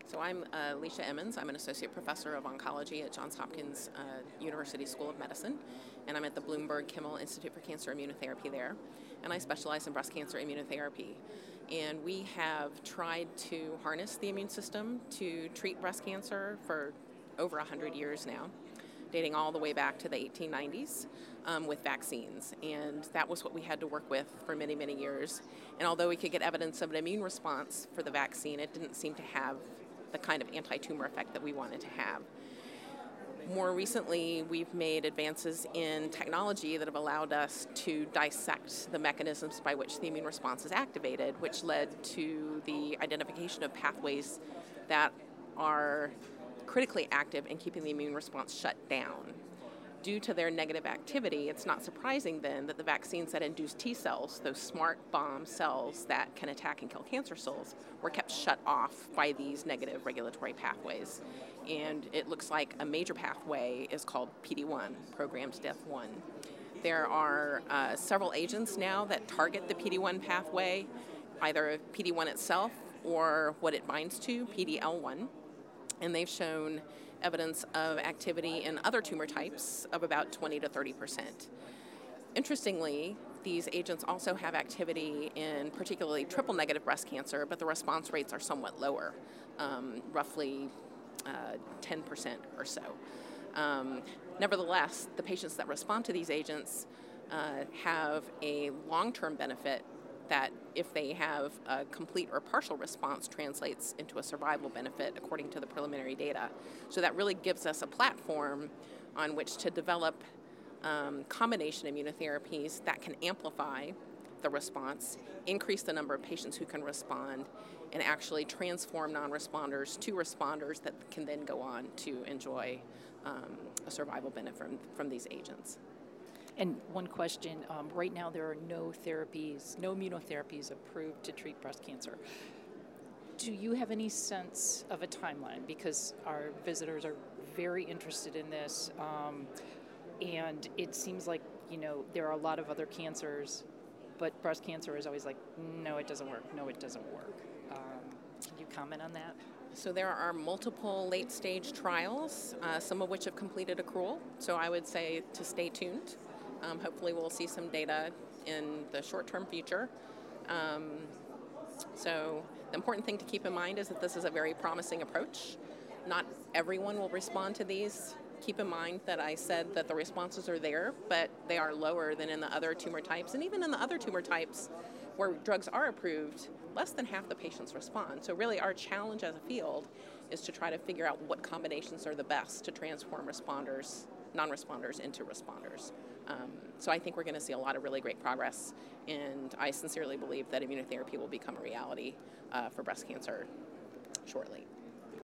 So I'm Alicia Emmons. I'm an associate professor of oncology at Johns Hopkins University School of Medicine, and I'm at the Bloomberg Kimmel Institute for Cancer Immunotherapy there, and I specialize in breast cancer immunotherapy. And we have tried to harness the immune system to treat breast cancer for over 100 years now, dating all the way back to the 1890s with vaccines. And that was what we had to work with for many, many years. And although we could get evidence of an immune response for the vaccine, it didn't seem to have the kind of anti-tumor effect that we wanted to have. More recently, we've made advances in technology that have allowed us to dissect the mechanisms by which the immune response is activated, which led to the identification of pathways that are critically active in keeping the immune response shut down. Due to their negative activity, it's not surprising then that the vaccines that induce T cells, those smart bomb cells that can attack and kill cancer cells, were kept shut off by these negative regulatory pathways. And it looks like a major pathway is called PD-1, programmed death 1. There are several agents now that target the PD-1 pathway, either PD-1 itself or what it binds to, PD-L1. And they've shown evidence of activity in other tumor types of about 20 to 30%. Interestingly, these agents also have activity in particularly triple-negative breast cancer, but the response rates are somewhat lower, roughly 10% or so. Nevertheless, the patients that respond to these agents have a long-term benefit that, if they have a complete or partial response, translates into a survival benefit according to the preliminary data. So that really gives us a platform on which to develop combination immunotherapies that can amplify the response, increase the number of patients who can respond, and actually transform non-responders to responders that can then go on to enjoy a survival benefit from these agents. And one question, right now there are no immunotherapies approved to treat breast cancer. Do you have any sense of a timeline? Because our visitors are very interested in this, and it seems like, there are a lot of other cancers, but breast cancer is always like, no, it doesn't work, no, it doesn't work. Can you comment on that? So there are multiple late-stage trials, some of which have completed accrual, so I would say to stay tuned. Hopefully we'll see some data in the short-term future. So the important thing to keep in mind is that this is a very promising approach. Not everyone will respond to these. Keep in mind that I said that the responses are there, but they are lower than in the other tumor types. And even in the other tumor types where drugs are approved, less than half the patients respond. So really our challenge as a field is to try to figure out what combinations are the best to transform non-responders into responders. So I think we're going to see a lot of really great progress, and I sincerely believe that immunotherapy will become a reality for breast cancer shortly.